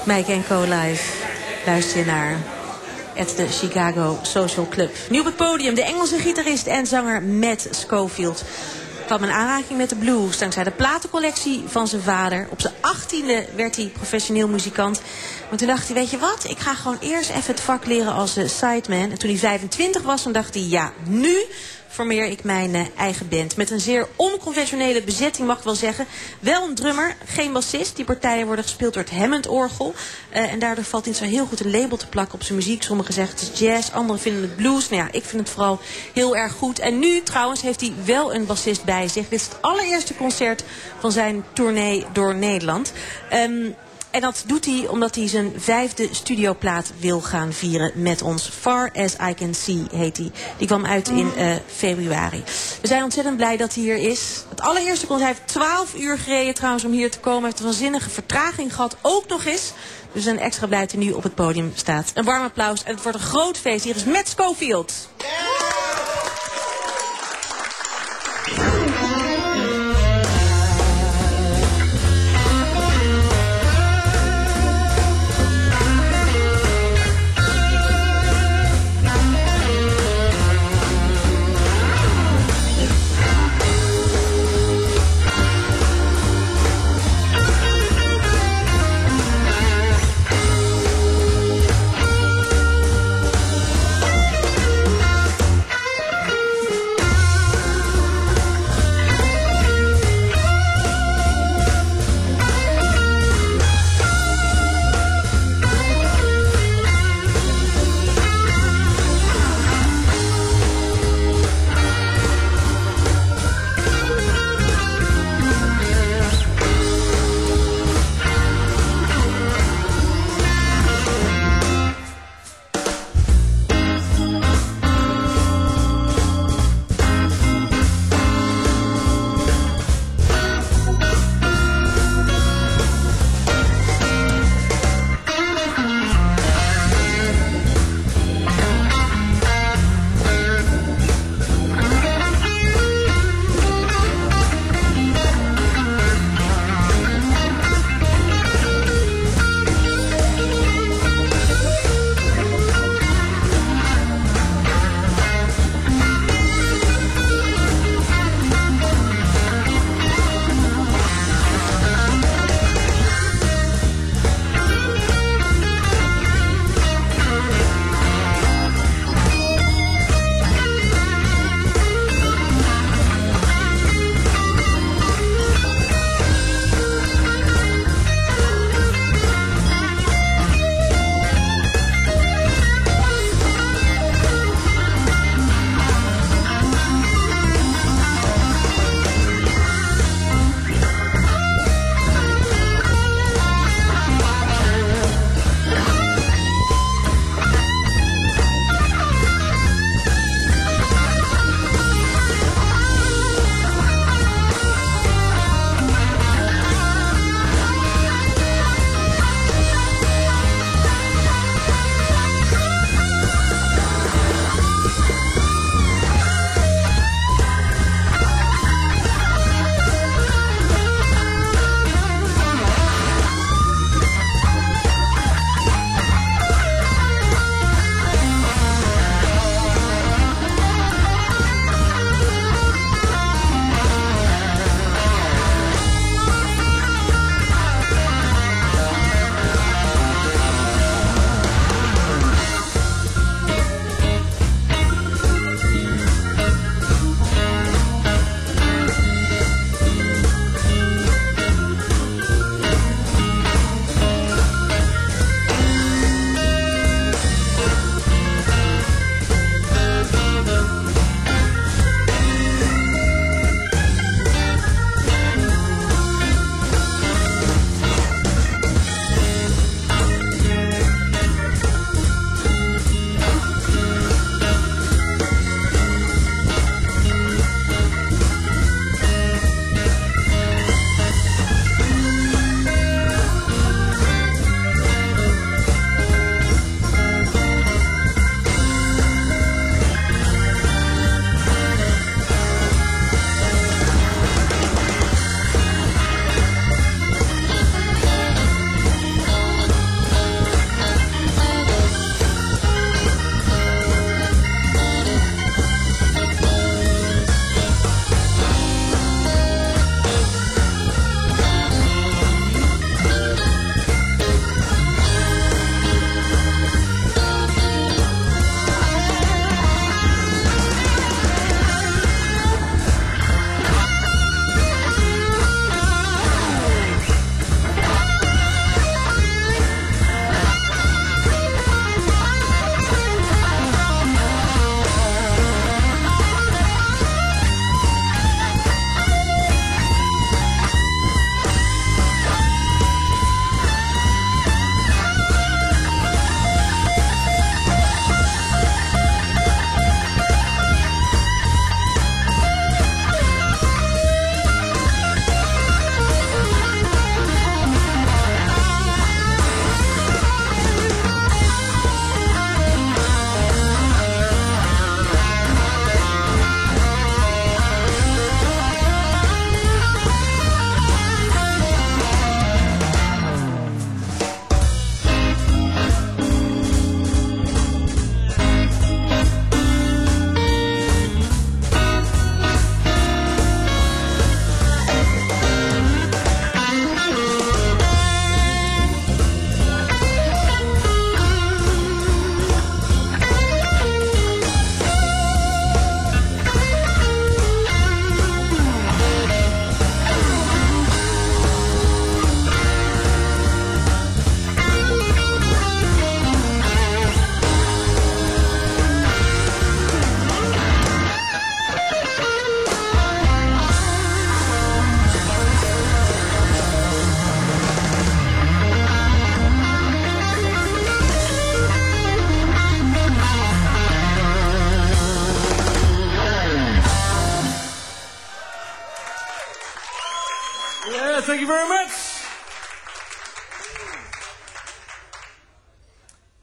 Mike & Co Live. Luister je naar at the Chicago Social Club. Nu op het podium de Engelse gitarist en zanger Matt Schofield. Kwam in aanraking met de blues dankzij de platencollectie van zijn vader. Op zijn 18e werd hij professioneel muzikant. Maar toen dacht hij, weet je wat, ik ga gewoon eerst even het vak leren als sideman. En toen hij 25 was, dan dacht hij, ja, nu formeer ik mijn eigen band. Met een zeer onconventionele bezetting, mag ik wel zeggen. Wel een drummer, geen bassist. Die partijen worden gespeeld door het Hammond-orgel. En daardoor valt niet zo heel goed een label te plakken op zijn muziek. Sommigen zeggen het is jazz, anderen vinden het blues. Nou ja, ik vind het vooral heel erg goed. En nu trouwens heeft hij wel een bassist bij zich. Dit is het allereerste concert van zijn tournee door Nederland. En dat doet hij omdat hij zijn 5e studioplaat wil gaan vieren met ons. Far As I Can See heet hij. Die kwam uit in februari. We zijn ontzettend blij dat hij hier is. Het allereerste concert, hij heeft 12 uur gereden trouwens om hier te komen. Hij heeft een waanzinnige vertraging gehad, ook nog eens. Dus we zijn extra blij dat hij nu op het podium staat. Een warm applaus en het wordt een groot feest. Hier is Matt Schofield.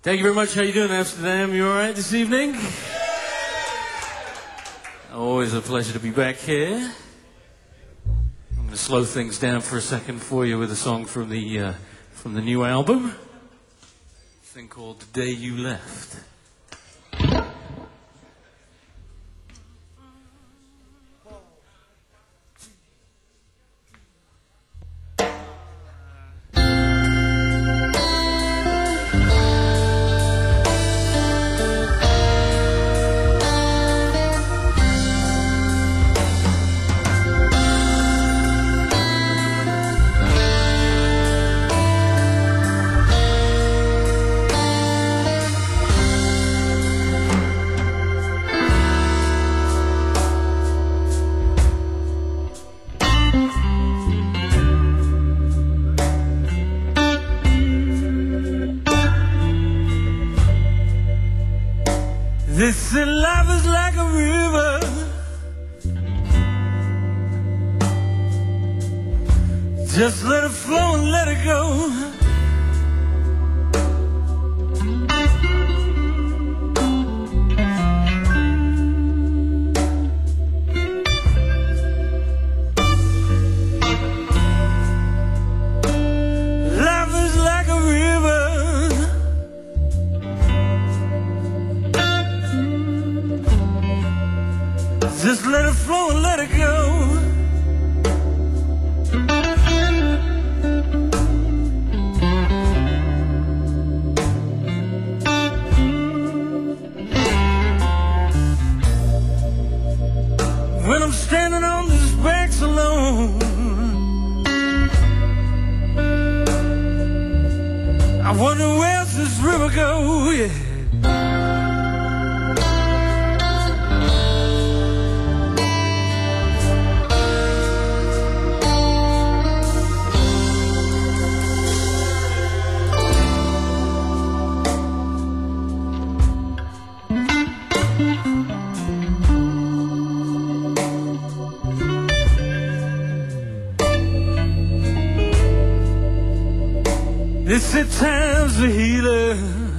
Thank you very much. How you doing, Amsterdam? You all right this evening? Always a pleasure to be back here. I'm going to slow things down for a second for you with a song from the new album. A thing called "The Day You Left." They say life is like a river, just let it flow and let it go. Life is like a river, just let it flow and let it go. When I'm standing on these banks alone, I wonder where's this river go, yeah. They say time's a healer,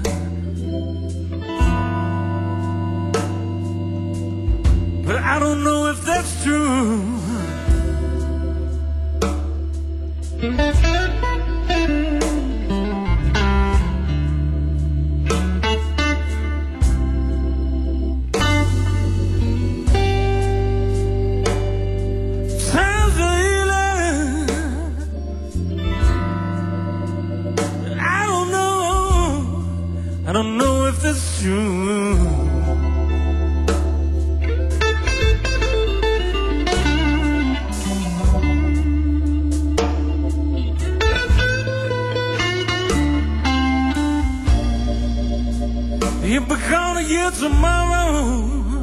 but I don't know if that's true. Time's a healer, I don't know if that's true. If we're gonna get tomorrow,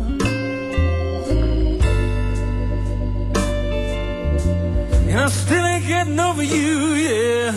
and I still ain't getting over you, yeah.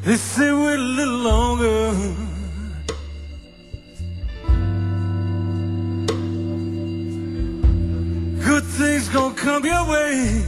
They say wait a little longer. Good things gonna come your way.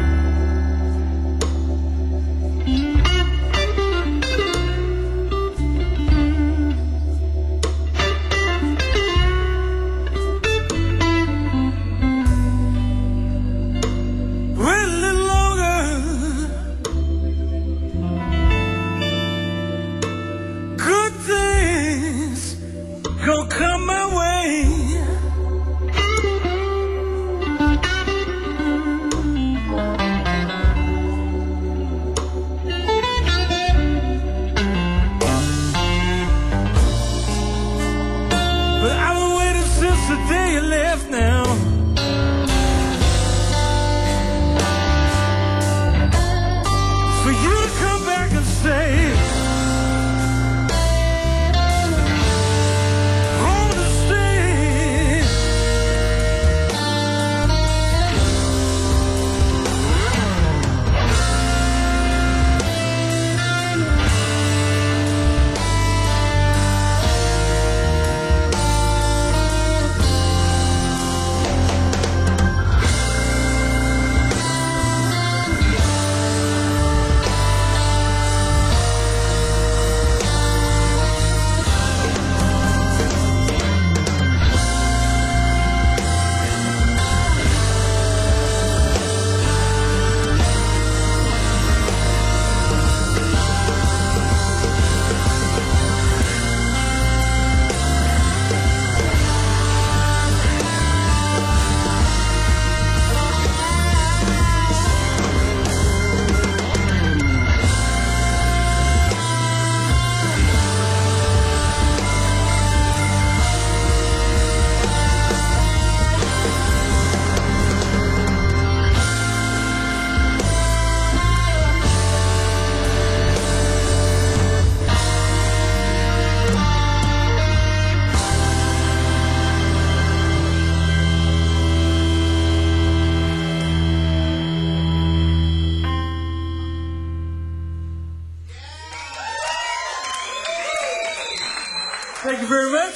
Thank you very much.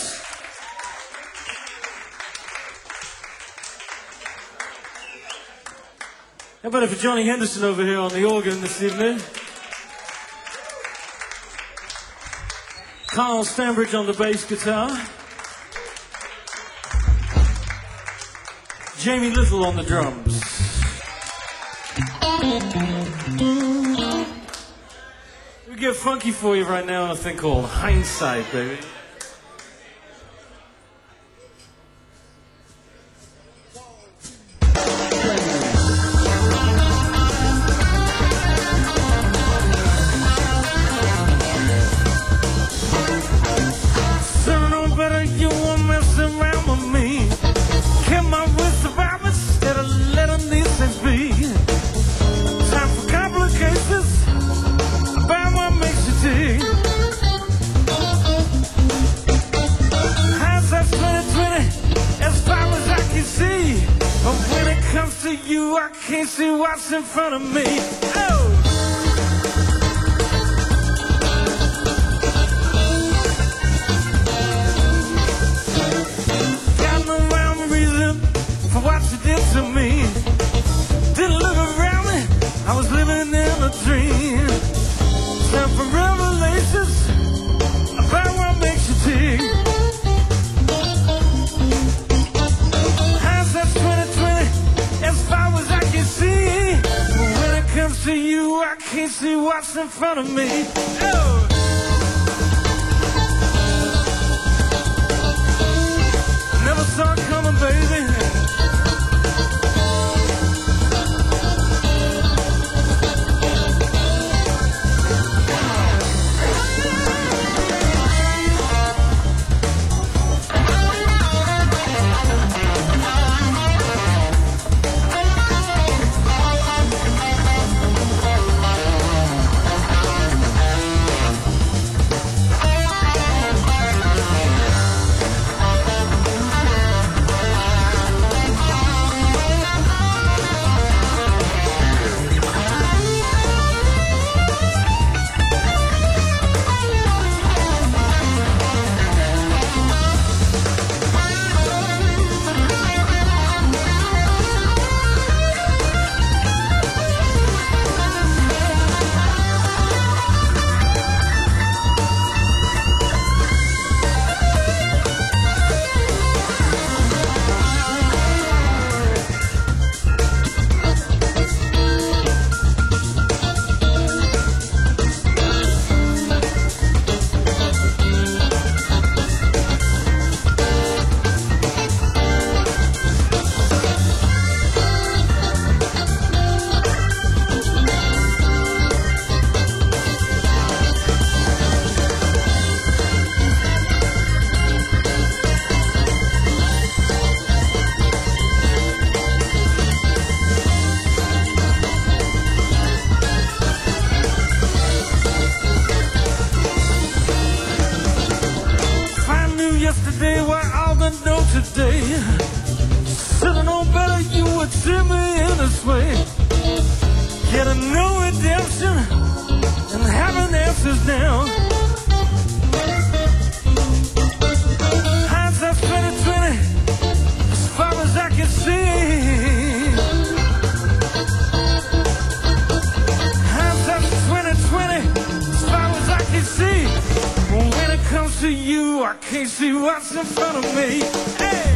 How about it for Johnny Henderson over here on the organ this evening? Carl Stanbridge on the bass guitar. Jamie Little on the drums. We get funky for you right now on a thing called Hindsight, baby. I can't see what's in front of me. Oh! Got no rhyme reason for what you did to me. Didn't look around me, I was living in a dream. Time for revelations about what makes you tick. Hindsight's 2020, as far as I can see. When it comes to you, I can't see what's in front of me. Oh! Never saw it coming, baby. laces down. Hindsight's 20/20, as far as I can see. Hindsight's 20/20, as far as I can see. Well, when it comes to you, I can't see what's in front of me. Hey!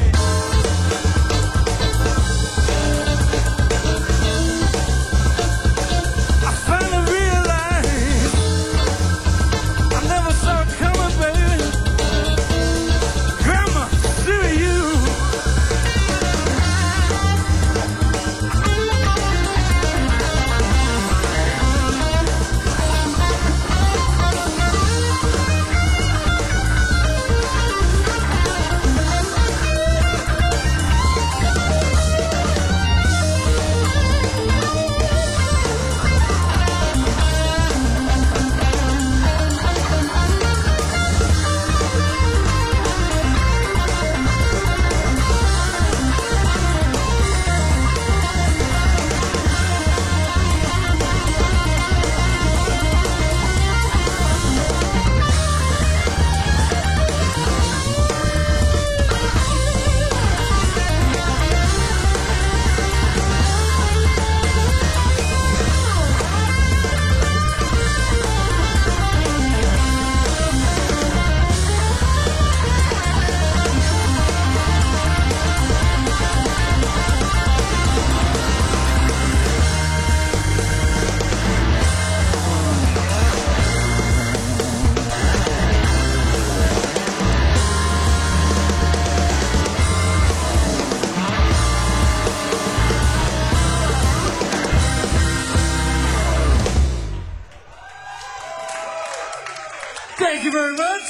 Thank you very much.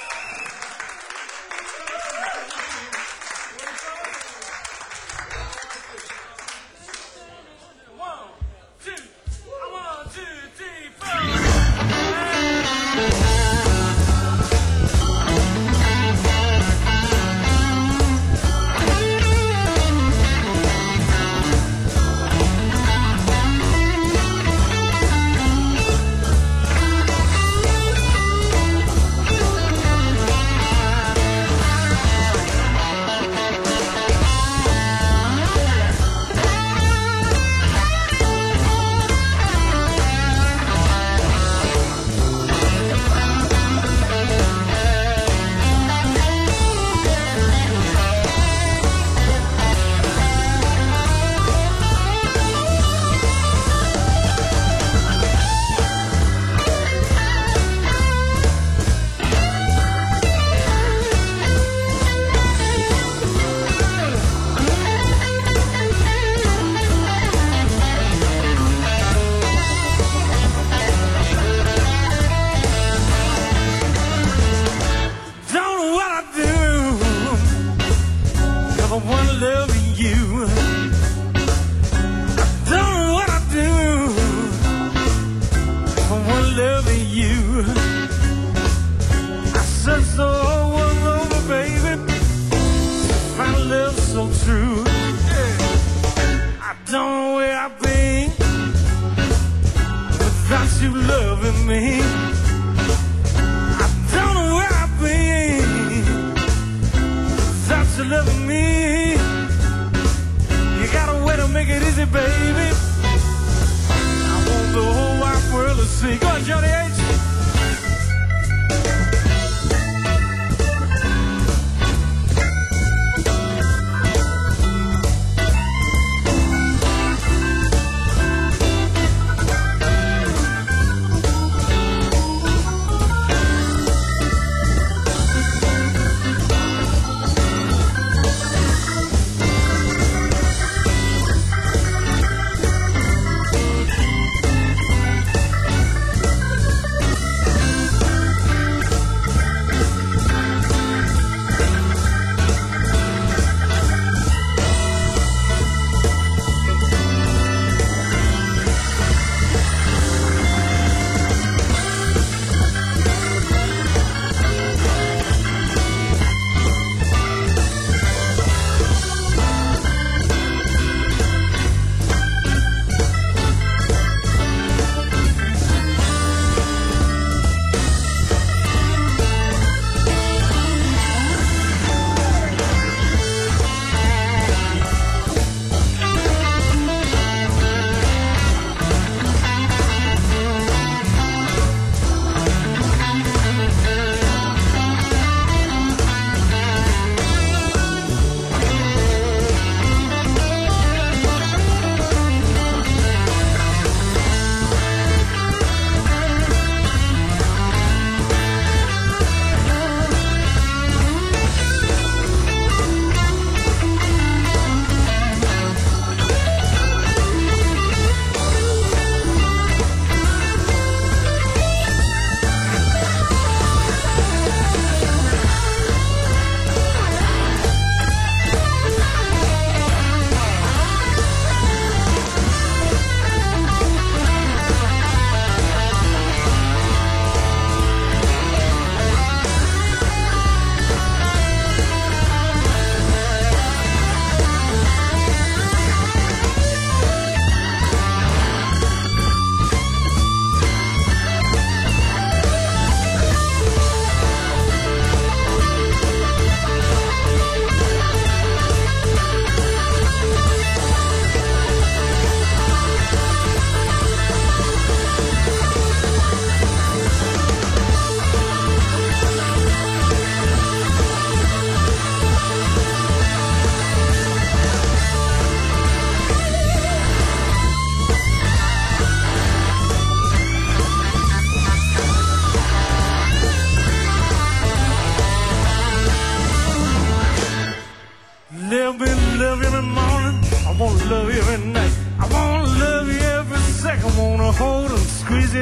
Go on, Johnny H.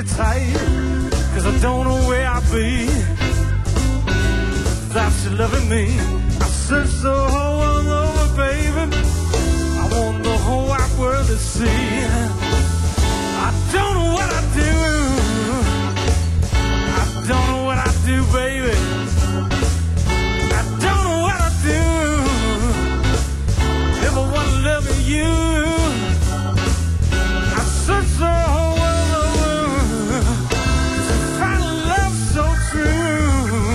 you tight, 'cause I don't know where I'd be without you loving me. I searched the whole world over, baby. I want the whole wide world to see. I don't know what I do. I don't know what I do, baby. I don't know what I do. If I want to love you, I search the whole world over to find a love so true.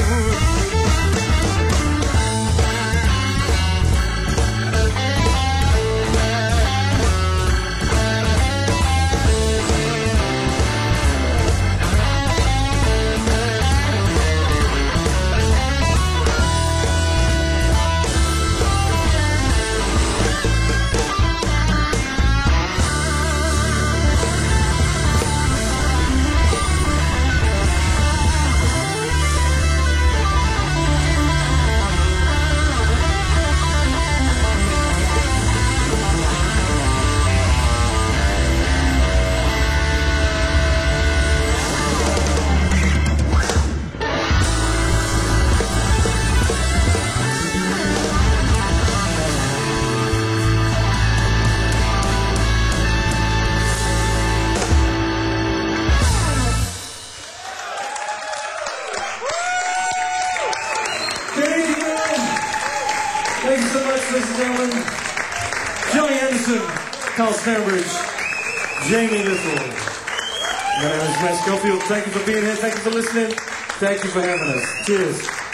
Thank you so much, ladies and gentlemen. Joey Anderson, Carl Stambridge, Jamie Little. My name is Matt Schofield. Thank you for being here. Thank you for listening. Thank you for having us. Cheers.